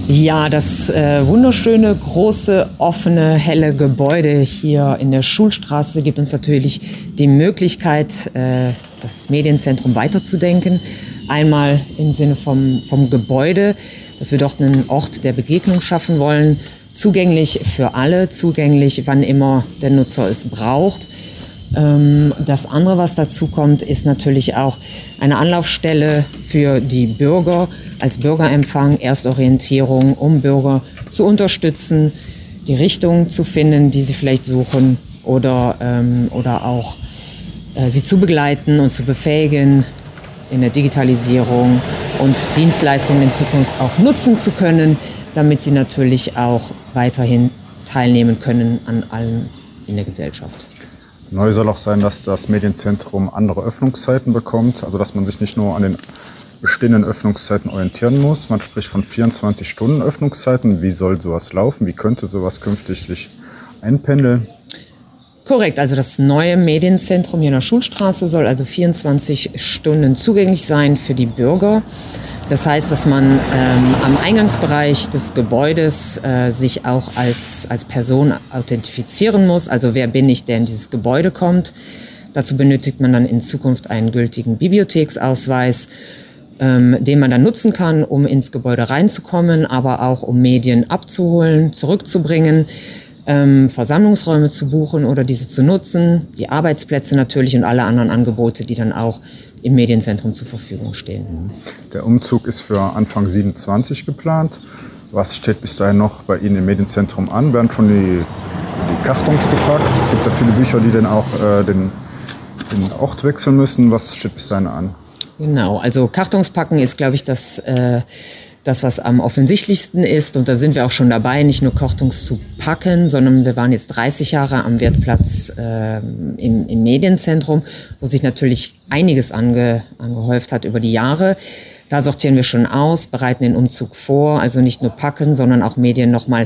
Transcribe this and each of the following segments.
Ja, das wunderschöne, große, offene, helle Gebäude hier in der Schulstraße gibt uns natürlich die Möglichkeit, das Medienzentrum weiterzudenken. Einmal im Sinne vom Gebäude, dass wir dort einen Ort der Begegnung schaffen wollen, zugänglich für alle, zugänglich, wann immer der Nutzer es braucht. Das andere, was dazu kommt, ist natürlich auch eine Anlaufstelle für die Bürger als Bürgerempfang, Erstorientierung, um Bürger zu unterstützen, die Richtung zu finden, die sie vielleicht suchen oder auch sie zu begleiten und zu befähigen in der Digitalisierung und Dienstleistungen in Zukunft auch nutzen zu können, damit sie natürlich auch weiterhin teilnehmen können an allem in der Gesellschaft. Neu soll auch sein, dass das Medienzentrum andere Öffnungszeiten bekommt, also dass man sich nicht nur an den bestehenden Öffnungszeiten orientieren muss. Man spricht von 24 Stunden Öffnungszeiten. Wie soll sowas laufen? Wie könnte sowas künftig sich einpendeln? Korrekt, also das neue Medienzentrum hier in der Schulstraße soll also 24 Stunden zugänglich sein für die Bürger. Das heißt, dass man am Eingangsbereich des Gebäudes sich auch als Person authentifizieren muss. Also wer bin ich, der in dieses Gebäude kommt. Dazu benötigt man dann in Zukunft einen gültigen Bibliotheksausweis, den man dann nutzen kann, um ins Gebäude reinzukommen, aber auch um Medien abzuholen, zurückzubringen, Versammlungsräume zu buchen oder diese zu nutzen, die Arbeitsplätze natürlich und alle anderen Angebote, die dann auch im Medienzentrum zur Verfügung stehen. Der Umzug ist für Anfang 27 geplant. Was steht bis dahin noch bei Ihnen im Medienzentrum an? Werden schon die Kartons gepackt? Es gibt ja viele Bücher, die dann auch den Ort wechseln müssen. Was steht bis dahin an? Genau, also Kartons packen ist, glaube ich, das, was am offensichtlichsten ist. Und da sind wir auch schon dabei, nicht nur Kartons zu packen, sondern wir waren jetzt 30 Jahre am Wertplatz im Medienzentrum, wo sich natürlich einiges angehäuft hat über die Jahre. Da sortieren wir schon aus, bereiten den Umzug vor, also nicht nur packen, sondern auch Medien nochmal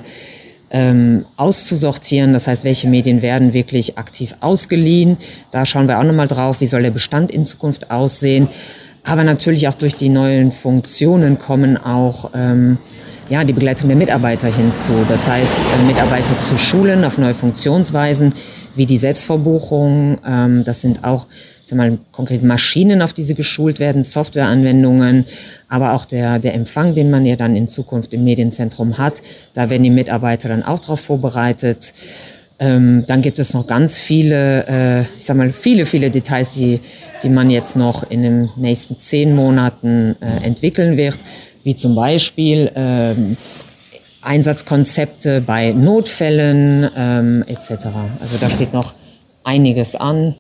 auszusortieren. Das heißt, welche Medien werden wirklich aktiv ausgeliehen. Da schauen wir auch nochmal drauf, wie soll der Bestand in Zukunft aussehen. Aber natürlich auch durch die neuen Funktionen kommen auch die Begleitung der Mitarbeiter hinzu. Das heißt, Mitarbeiter zu schulen auf neue Funktionsweisen, wie die Selbstverbuchung. Das sind auch konkret Maschinen, auf die sie geschult werden, Softwareanwendungen, aber auch der Empfang, den man ja dann in Zukunft im Medienzentrum hat. Da werden die Mitarbeiter dann auch darauf vorbereitet. Dann gibt es noch ganz viele, viele Details, die man jetzt noch in den nächsten 10 Monaten entwickeln wird, wie zum Beispiel Einsatzkonzepte bei Notfällen etc. Also da steht noch einiges an.